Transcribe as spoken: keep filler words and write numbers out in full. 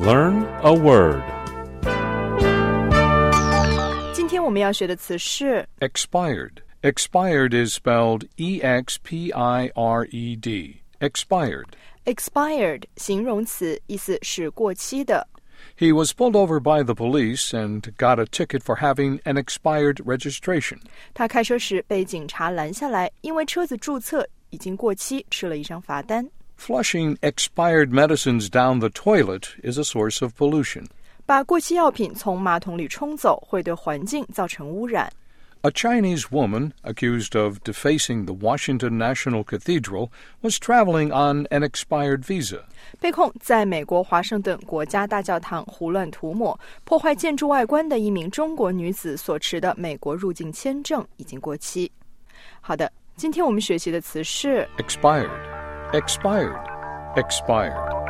Learn a word. 今天我们要学的词是 Expired. Expired is spelled E X P I R E D. Expired. expired 形容词，意思是过期的。 He was pulled over by the police and got a ticket for having an expired registration. 他开车时被警察拦下来，因为车子注册已经过期，吃了一张罚单。 Flushing expired medicines down the toilet is a source of pollution. 把过期药品从马桶里冲走，会对环境造成污染。 A Chinese woman accused of defacing the Washington National Cathedral was traveling on an expired visa. 被控在美国华盛顿国家大教堂胡乱涂抹、破坏建筑外观的一名中国女子所持的美国入境签证已经过期。好的，今天我们学习的词是 Expired. Expired. Expired.